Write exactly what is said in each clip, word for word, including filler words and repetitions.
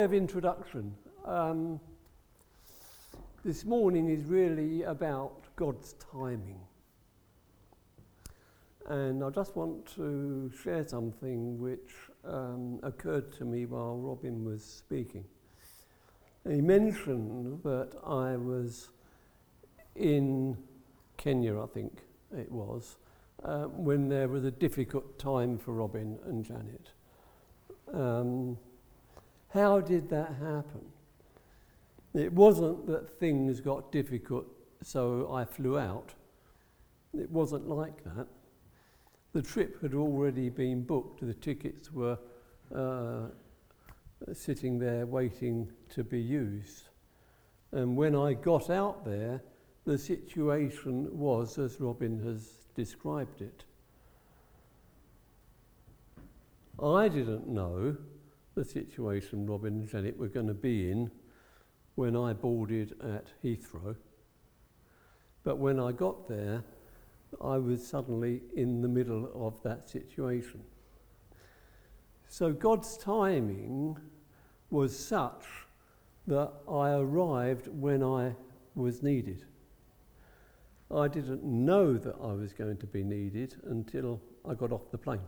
Of introduction. Um, this morning is really about God's timing. And I just want to share something which um, occurred to me while Robin was speaking. He mentioned that I was in Kenya, I think it was, uh, when there was a difficult time for Robin and Janet. Um, How did that happen? It wasn't that things got difficult, so I flew out. It wasn't like that. The trip had already been booked. The tickets were uh, sitting there waiting to be used. And when I got out there, the situation was as Robin has described it. I didn't know the situation Robin and Janet were going to be in when I boarded at Heathrow. But when I got there, I was suddenly in the middle of that situation. So God's timing was such that I arrived when I was needed. I didn't know that I was going to be needed until I got off the plane.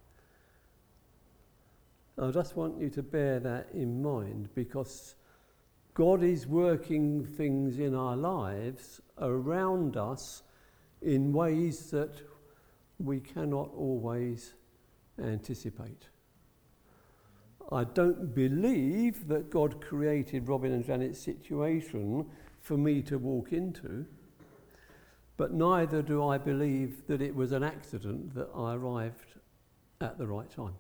I just want you to bear that in mind, because God is working things in our lives around us in ways that we cannot always anticipate. I don't believe that God created Robin and Janet's situation for me to walk into, but neither do I believe that it was an accident that I arrived at the right time.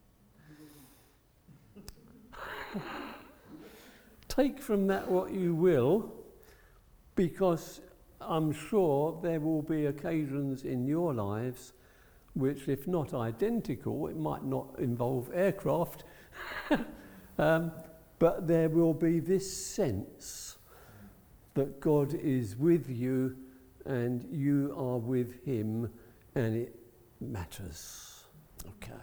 Take from that what you will, because I'm sure there will be occasions in your lives which, if not identical, it might not involve aircraft, um, but there will be this sense that God is with you and you are with him, and it matters. Okay.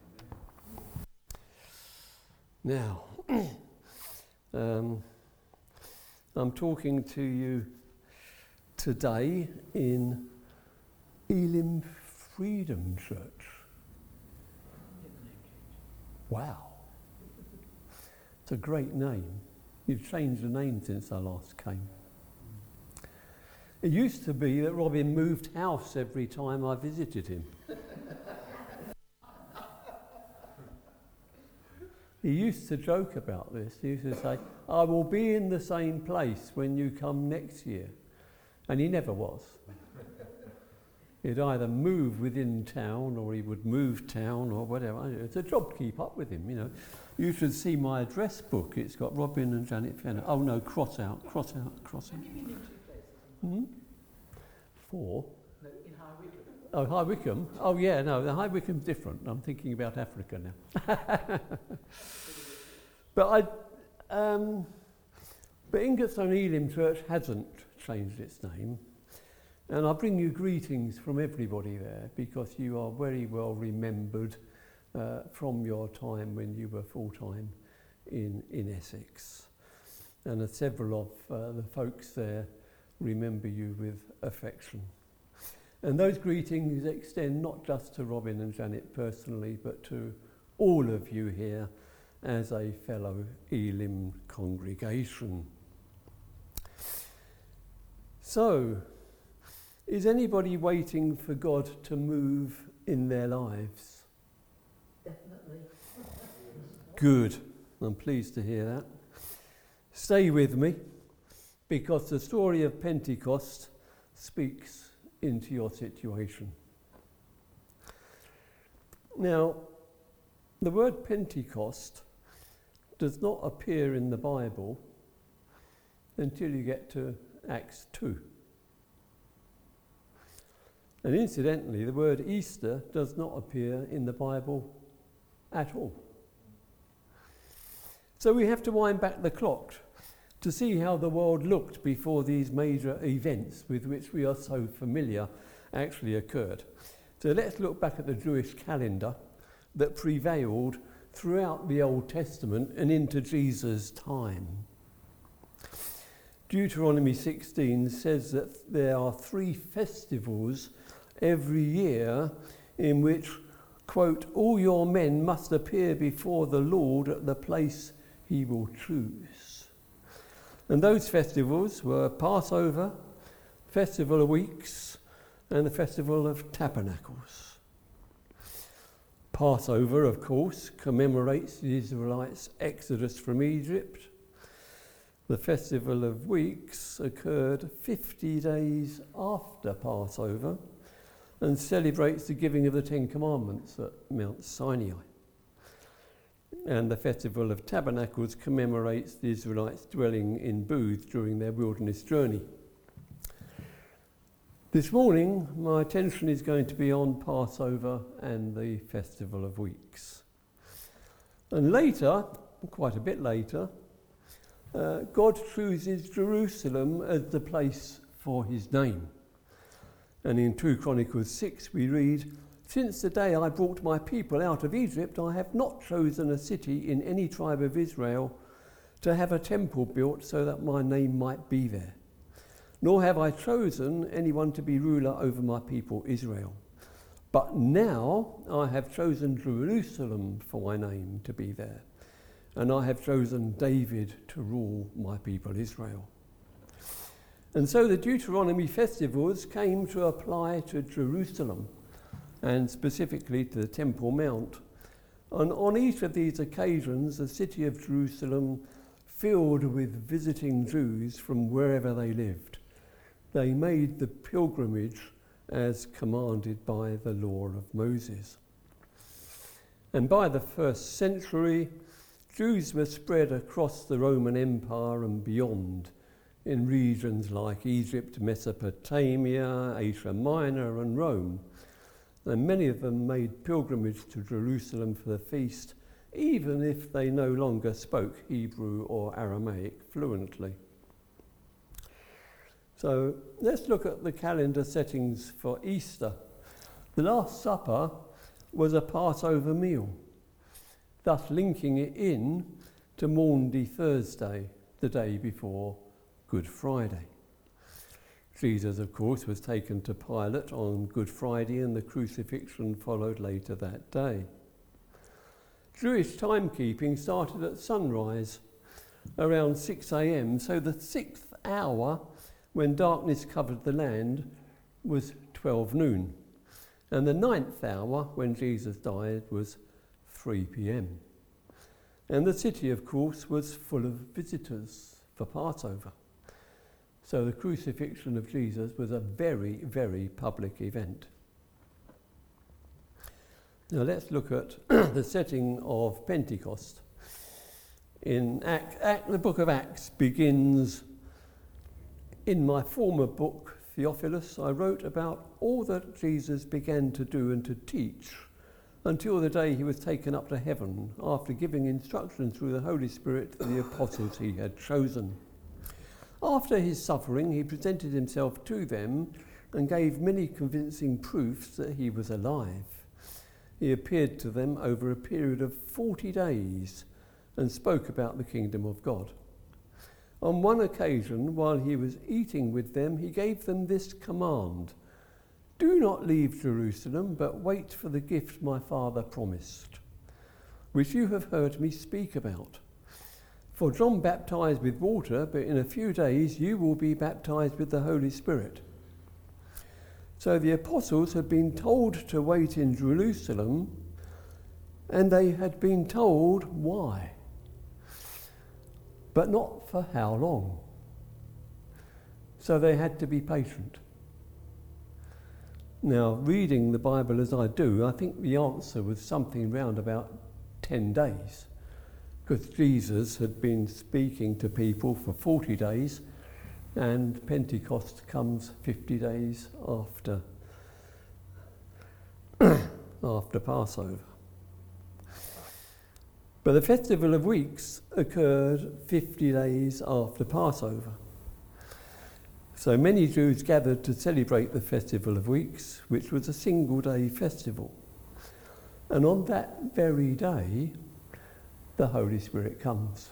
Now, um, I'm talking to you today in Elim Freedom Church. Wow. It's a great name. You've changed the name since I last came. It used to be that Robin moved house every time I visited him. He used to joke about this. He used to say, I will be in the same place when you come next year. And he never was. He'd either move within town or he would move town or whatever. It's a job to keep up with him, you know. You should see my address book. It's got Robin and Janet Fenner. Oh no, cross out, cross out, cross out. Have you been in two places? Hmm? Four? No, in High Wycombe. Oh, High Wycombe? Oh yeah, no, the High Wycombe's different. I'm thinking about Africa now. But I, um, but Ingerstone Elim Church hasn't changed its name, and I bring you greetings from everybody there, because you are very well remembered uh, from your time when you were full-time in, in Essex. And uh, several of uh, the folks there remember you with affection. And those greetings extend not just to Robin and Janet personally, but to all of you here as a fellow Elim congregation. So, is anybody waiting for God to move in their lives? Definitely. Good. I'm pleased to hear that. Stay with me, because the story of Pentecost speaks into your situation. Now, the word Pentecost does not appear in the Bible until you get to Acts two. And incidentally, the word Easter does not appear in the Bible at all. So we have to wind back the clock to see how the world looked before these major events with which we are so familiar actually occurred. So let's look back at the Jewish calendar that prevailed throughout the Old Testament and into Jesus' time. Deuteronomy sixteen says that there are three festivals every year in which, quote, all your men must appear before the Lord at the place he will choose. And those festivals were Passover, Festival of Weeks, and the Festival of Tabernacles. Passover, of course, commemorates the Israelites' exodus from Egypt. The Festival of Weeks occurred fifty days after Passover and celebrates the giving of the Ten Commandments at Mount Sinai. And the Festival of Tabernacles commemorates the Israelites dwelling in booths during their wilderness journey. This morning, my attention is going to be on Passover and the Festival of Weeks. And later, quite a bit later, uh, God chooses Jerusalem as the place for his name. And in two Chronicles six we read, since the day I brought my people out of Egypt, I have not chosen a city in any tribe of Israel to have a temple built so that my name might be there. Nor have I chosen anyone to be ruler over my people Israel. But now I have chosen Jerusalem for my name to be there, and I have chosen David to rule my people Israel. And so the Deuteronomy festivals came to apply to Jerusalem, and specifically to the Temple Mount. And on each of these occasions, the city of Jerusalem filled with visiting Jews from wherever they lived. They made the pilgrimage as commanded by the law of Moses. And by the first century, Jews were spread across the Roman Empire and beyond, in regions like Egypt, Mesopotamia, Asia Minor and Rome. And many of them made pilgrimage to Jerusalem for the feast, even if they no longer spoke Hebrew or Aramaic fluently. So let's look at the calendar settings for Easter. The Last Supper was a Passover meal, thus linking it in to Maundy Thursday, the day before Good Friday. Jesus, of course, was taken to Pilate on Good Friday, and the crucifixion followed later that day. Jewish timekeeping started at sunrise, around six a.m., so the sixth hour, when darkness covered the land, was twelve noon, and the ninth hour, when Jesus died, was three p.m. And the city, of course, was full of visitors for Passover. So the crucifixion of Jesus was a very, very public event. Now let's look at the setting of Pentecost. In Act, Act, the book of Acts begins, in my former book, Theophilus, I wrote about all that Jesus began to do and to teach until the day he was taken up to heaven, after giving instructions through the Holy Spirit to the apostles he had chosen. After his suffering, he presented himself to them and gave many convincing proofs that he was alive. He appeared to them over a period of forty days and spoke about the kingdom of God. On one occasion, while he was eating with them, he gave them this command: do not leave Jerusalem, but wait for the gift my Father promised, which you have heard me speak about. For John baptized with water, but in a few days you will be baptized with the Holy Spirit. So the apostles had been told to wait in Jerusalem, and they had been told why, but not for how long. So they had to be patient. Now, reading the Bible as I do, I think the answer was something round about ten days. Because Jesus had been speaking to people for forty days, and Pentecost comes fifty days after, after Passover. But the Festival of Weeks occurred fifty days after Passover. So many Jews gathered to celebrate the Festival of Weeks, which was a single-day festival. And on that very day, the Holy Spirit comes.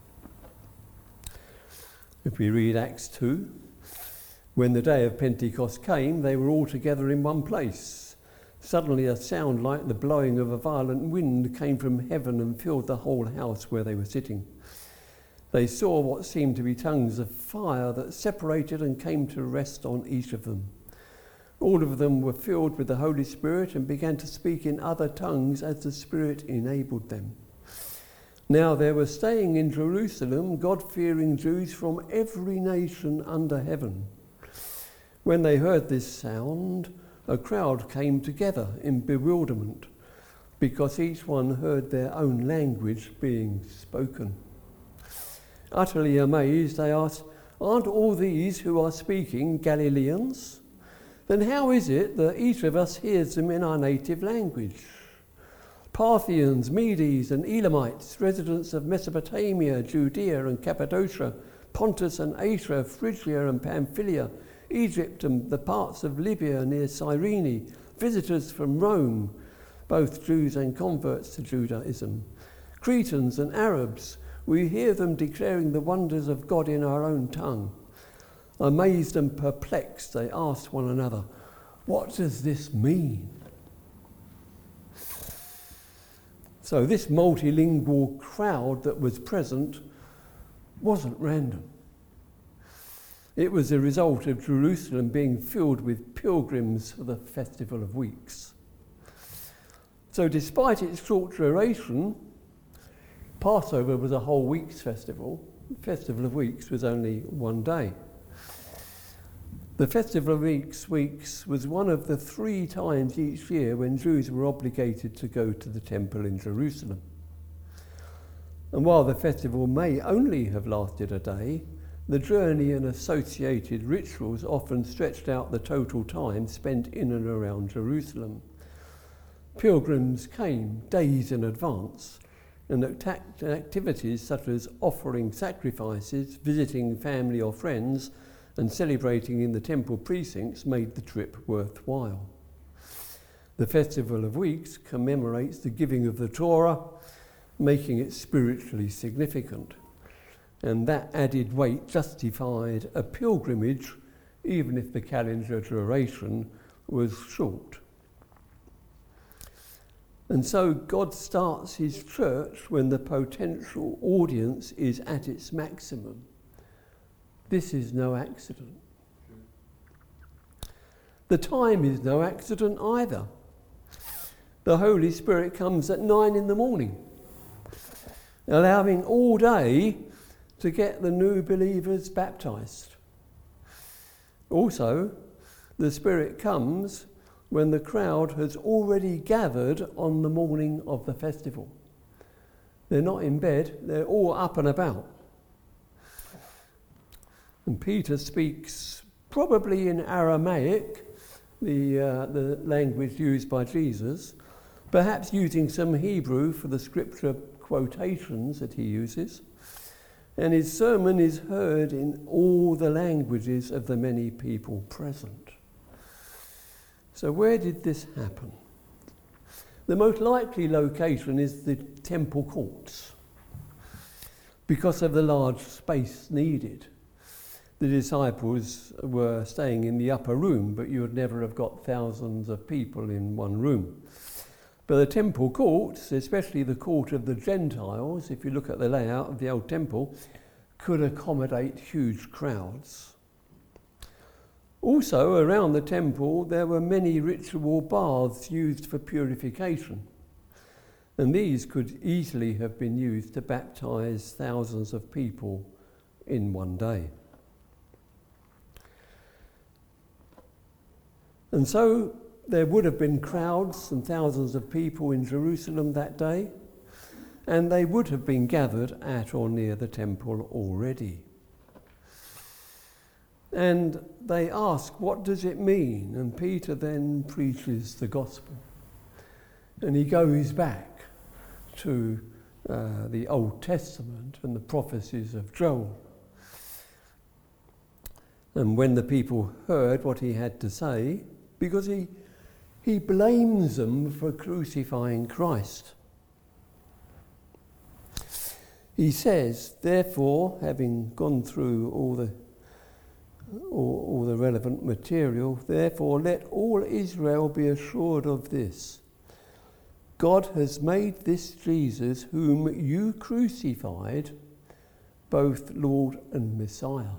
If we read Acts two, when the day of Pentecost came, they were all together in one place. Suddenly a sound like the blowing of a violent wind came from heaven and filled the whole house where they were sitting. They saw what seemed to be tongues of fire that separated and came to rest on each of them. All of them were filled with the Holy Spirit and began to speak in other tongues as the Spirit enabled them. Now there were staying in Jerusalem God-fearing Jews from every nation under heaven. When they heard this sound, a crowd came together in bewilderment, because each one heard their own language being spoken. Utterly amazed, they asked, "Aren't all these who are speaking Galileans? Then how is it that each of us hears them in our native language? Parthians, Medes and Elamites, residents of Mesopotamia, Judea and Cappadocia, Pontus and Asia, Phrygia and Pamphylia, Egypt and the parts of Libya near Cyrene, visitors from Rome, both Jews and converts to Judaism, Cretans and Arabs, we hear them declaring the wonders of God in our own tongue." Amazed and perplexed, they asked one another, "What does this mean?" So this multilingual crowd that was present wasn't random. It was a result of Jerusalem being filled with pilgrims for the Festival of Weeks. So despite its short duration, Passover was a whole week's festival. The Festival of Weeks was only one day. The Festival of Weeks, weeks was one of the three times each year when Jews were obligated to go to the temple in Jerusalem. And while the festival may only have lasted a day, the journey and associated rituals often stretched out the total time spent in and around Jerusalem. Pilgrims came days in advance, and activities such as offering sacrifices, visiting family or friends, and celebrating in the temple precincts made the trip worthwhile. The Festival of Weeks commemorates the giving of the Torah, making it spiritually significant. And that added weight justified a pilgrimage, even if the calendar duration was short. And so God starts his church when the potential audience is at its maximum. This is no accident. The time is no accident either. The Holy Spirit comes at nine in the morning, allowing all day to get the new believers baptized. Also, the Spirit comes when the crowd has already gathered on the morning of the festival. They're not in bed, they're all up and about. And Peter speaks probably in Aramaic, the, uh, the language used by Jesus, perhaps using some Hebrew for the scripture quotations that he uses. And his sermon is heard in all the languages of the many people present. So where did this happen? The most likely location is the temple courts, because of the large space needed. The disciples were staying in the upper room, but you would never have got thousands of people in one room. But the temple courts, especially the court of the Gentiles, if you look at the layout of the old temple, could accommodate huge crowds. Also, around the temple, there were many ritual baths used for purification, and these could easily have been used to baptize thousands of people in one day. And so there would have been crowds and thousands of people in Jerusalem that day, and they would have been gathered at or near the temple already. And they ask, what does it mean? And Peter then preaches the gospel. And he goes back to uh, the Old Testament and the prophecies of Joel. And when the people heard what he had to say, because he, he blames them for crucifying Christ. He says, therefore, having gone through all the all, all the relevant material, therefore let all Israel be assured of this. God has made this Jesus, whom you crucified, both Lord and Messiah.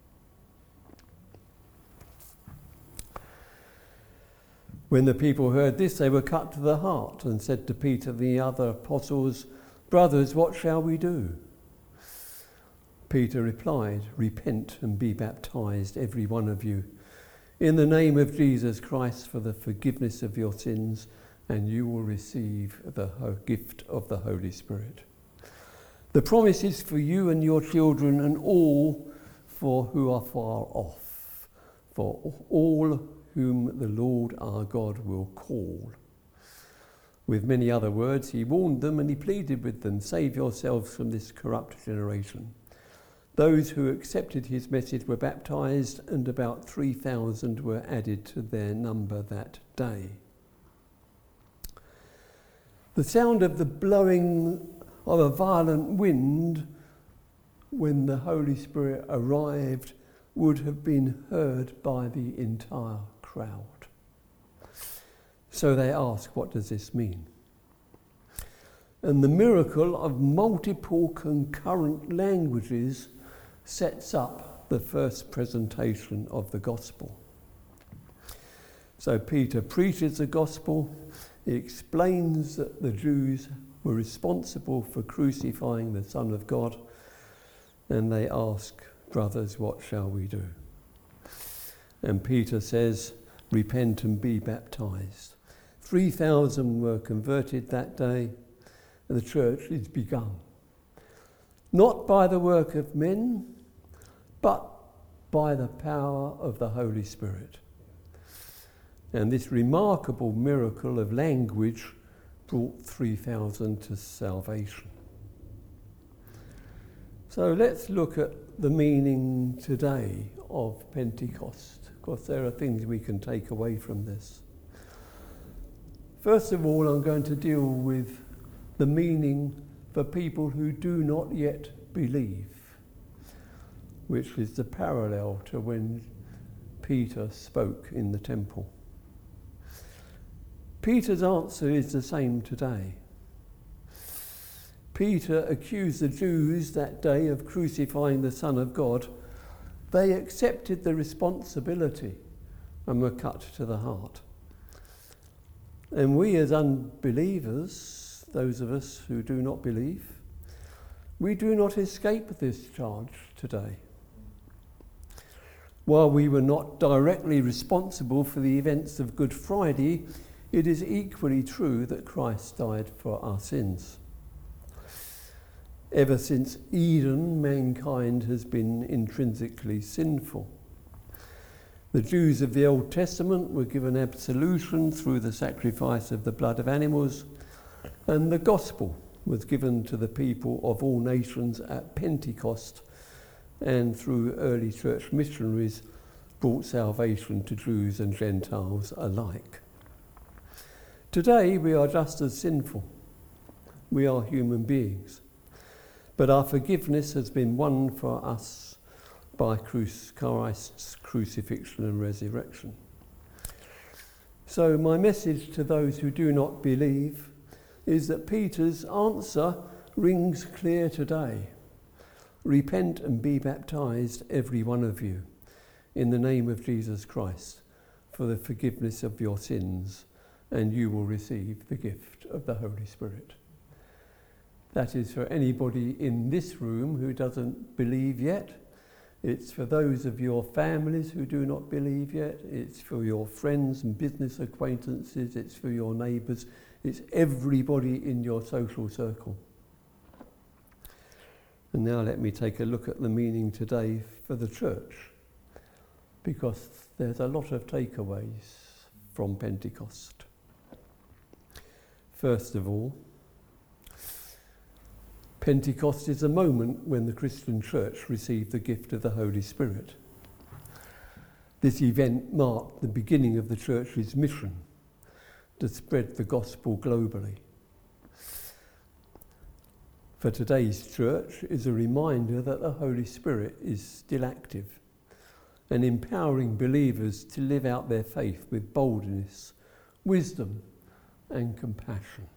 When the people heard this, they were cut to the heart and said to Peter and the other apostles, brothers, what shall we do? Peter replied, repent and be baptized, every one of you, in the name of Jesus Christ for the forgiveness of your sins, and you will receive the gift of the Holy Spirit. The promise is for you and your children and all for who are far off, for all whom the Lord our God will call. With many other words, he warned them and he pleaded with them, save yourselves from this corrupt generation. Those who accepted his message were baptized, and about three thousand were added to their number that day. The sound of the blowing of a violent wind when the Holy Spirit arrived would have been heard by the entire crowd. So they ask, what does this mean? And the miracle of multiple concurrent languages sets up the first presentation of the gospel. So Peter preaches the gospel. He explains that the Jews were responsible for crucifying the Son of God, and they ask, brothers, what shall we do? And Peter says, repent and be baptized. three thousand were converted that day, and the church is begun. Not by the work of men, but by the power of the Holy Spirit. And this remarkable miracle of language brought three thousand to salvation. So let's look at the meaning today of Pentecost, because there are things we can take away from this. First of all, I'm going to deal with the meaning for people who do not yet believe, which is the parallel to when Peter spoke in the temple. Peter's answer is the same today. Peter accused the Jews that day of crucifying the Son of God. They accepted the responsibility and were cut to the heart. And we as unbelievers, those of us who do not believe, we do not escape this charge today. While we were not directly responsible for the events of Good Friday, it is equally true that Christ died for our sins. Ever since Eden, mankind has been intrinsically sinful. The Jews of the Old Testament were given absolution through the sacrifice of the blood of animals, and the gospel was given to the people of all nations at Pentecost, and through early church missionaries brought salvation to Jews and Gentiles alike. Today we are just as sinful. We are human beings. But our forgiveness has been won for us by Christ's crucifixion and resurrection. So my message to those who do not believe is that Peter's answer rings clear today. Repent and be baptized, every one of you, in the name of Jesus Christ, for the forgiveness of your sins, and you will receive the gift of the Holy Spirit. That is for anybody in this room who doesn't believe yet. It's for those of your families who do not believe yet. It's for your friends and business acquaintances. It's for your neighbours. It's everybody in your social circle. And now let me take a look at the meaning today for the church, because there's a lot of takeaways from Pentecost. First of all, Pentecost is a moment when the Christian church received the gift of the Holy Spirit. This event marked the beginning of the church's mission to spread the gospel globally. for today's church is a reminder that the Holy Spirit is still active and empowering believers to live out their faith with boldness, wisdom, and compassion.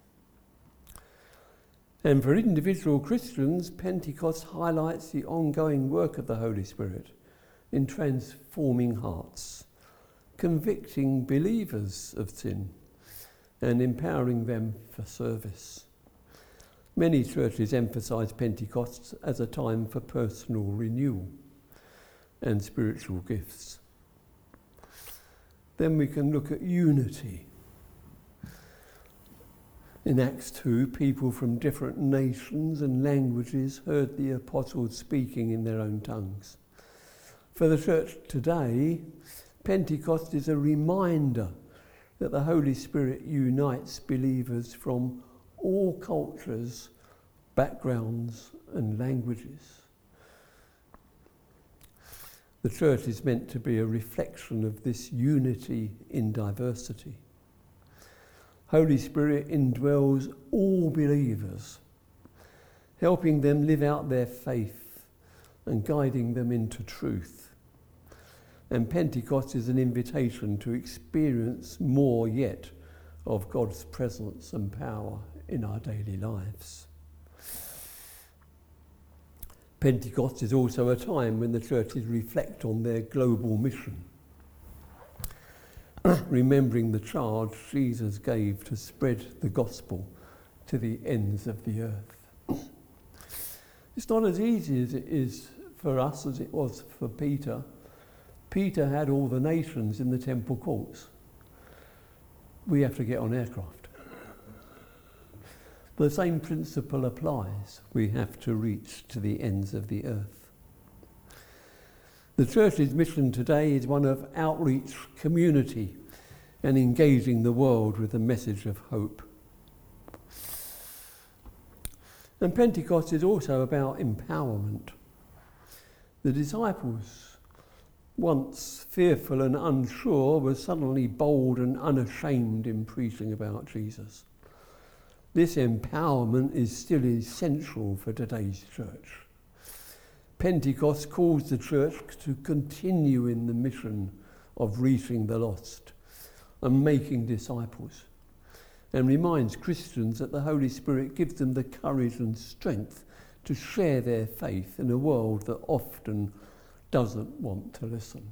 And for individual Christians, Pentecost highlights the ongoing work of the Holy Spirit in transforming hearts, convicting believers of sin, and empowering them for service. Many churches emphasise Pentecost as a time for personal renewal and spiritual gifts. Then we can look at unity. In Acts two, people from different nations and languages heard the apostles speaking in their own tongues. For the church today, Pentecost is a reminder that the Holy Spirit unites believers from all cultures, backgrounds, and languages. The church is meant to be a reflection of this unity in diversity. Holy Spirit indwells all believers, helping them live out their faith and guiding them into truth. And Pentecost is an invitation to experience more yet of God's presence and power in our daily lives. Pentecost is also a time when the churches reflect on their global mission, remembering the charge Jesus gave to spread the gospel to the ends of the earth. It's not as easy as it is for us as it was for Peter. Peter had all the nations in the temple courts. We have to get on aircraft. The same principle applies. We have to reach to the ends of the earth. The church's mission today is one of outreach, community, and engaging the world with a message of hope. And Pentecost is also about empowerment. The disciples, once fearful and unsure, were suddenly bold and unashamed in preaching about Jesus. This empowerment is still essential for today's church. Pentecost calls the church to continue in the mission of reaching the lost and making disciples, and reminds Christians that the Holy Spirit gives them the courage and strength to share their faith in a world that often doesn't want to listen.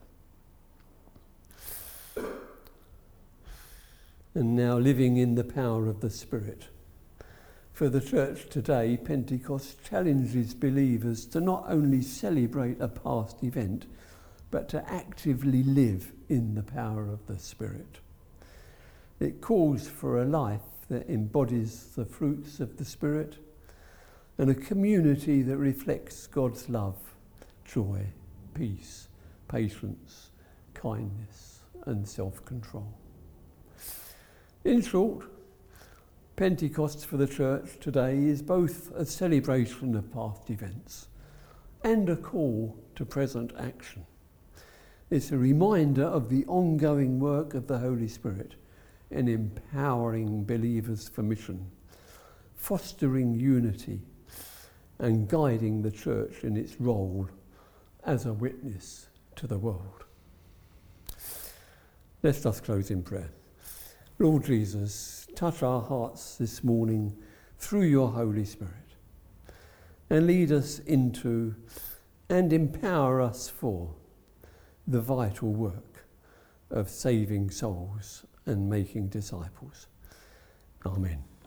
And now living in the power of the Spirit. For the church today, Pentecost challenges believers to not only celebrate a past event, but to actively live in the power of the Spirit. It calls for a life that embodies the fruits of the Spirit and a community that reflects God's love, joy, peace, patience, kindness, and self-control. In short, Pentecost for the church today is both a celebration of past events and a call to present action. It's a reminder of the ongoing work of the Holy Spirit in empowering believers for mission, fostering unity, and guiding the church in its role as a witness to the world. Let's just close in prayer. Lord Jesus, touch our hearts this morning through your Holy Spirit and lead us into and empower us for the vital work of saving souls and making disciples. Amen.